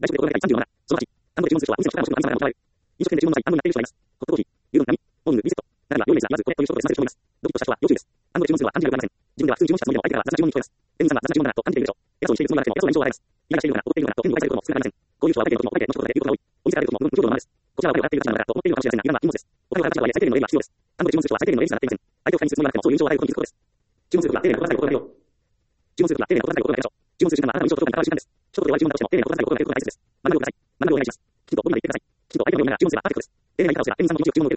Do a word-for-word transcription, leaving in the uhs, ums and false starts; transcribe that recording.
外食で心がけたいさんじゅうなな。そのはち、単語で注文する人はお店の食材の食材の食材を飲食店で注文の際、単語になっている人がいます。ホットコーヒー、牛丼、並、モーニング、ビスケット。ならば、料理レーズは言わず、これという一言で済ませる人もいます。ドキッとした人は要注意です。単語で注文するのは漢字が読めません。自分では普通に注文したつもりでも相手からは雑な注文に聞こえます。店員さんが雑な注文だなと感じているでしょう。偉そうにしているつもりがなくても偉そうな印象を与えます。イライラしているのかな、怒っているのかなと変に誤解されることも少なくありません。こういう人は相手のことも答えて後ほどで言うことが多い。お店から言うことも無無情のままです。こちらはお金を払っている方なのだと思っているのかもしれませんが、油断は禁物です。お金を払った人は最低限の礼儀が必要です。単語で注文する人は最低限の礼儀がなっていません。相手を不快にするつもりがなくてもそういう印象を与えることに気づくことです。注文するときは丁寧な心がけることが大事。注文するときは丁寧な心がけることが大事でしょう。注文する時間はあなたの印象とどこかに関わる時間です。一言で悪い注文だとしても丁寧な心がけることが大切です。学んでください。学んでお願いします。きちんとお願いしてください。きちんと相手のような注文すればパーフェクトです。丁寧な言い方をすれば店員さんも気持ちよく注文